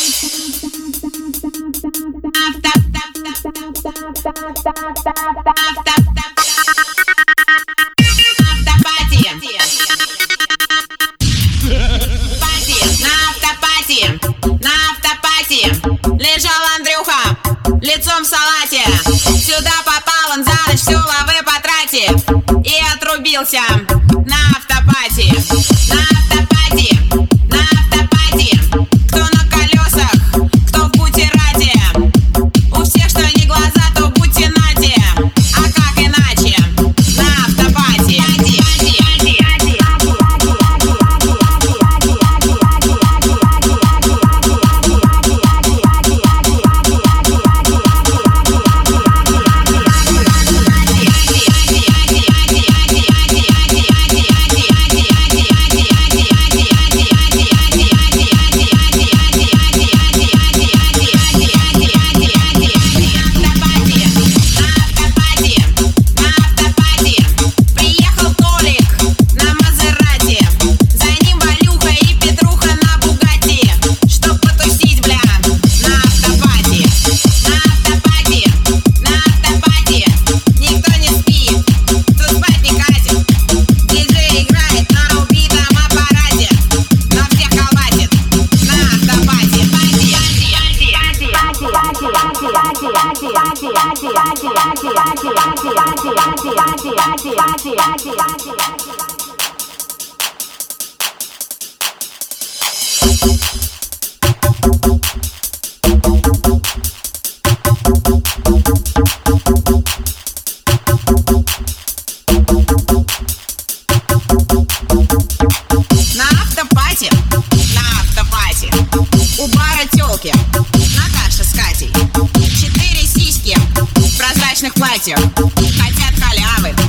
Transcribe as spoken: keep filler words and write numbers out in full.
Лежал Андрюха лицом в салате. Сюда попал он за ночь, все лавы потратив, и отрубился на автопате. На автопате, на автопате. Кто на колесах, кто в бутерате. У всех что не глаза, то будьте нате. А как иначе? На автопате. У бара тёлки Наташа с Катей. Четыре сиськи в прозрачных платьях, хотят халявы.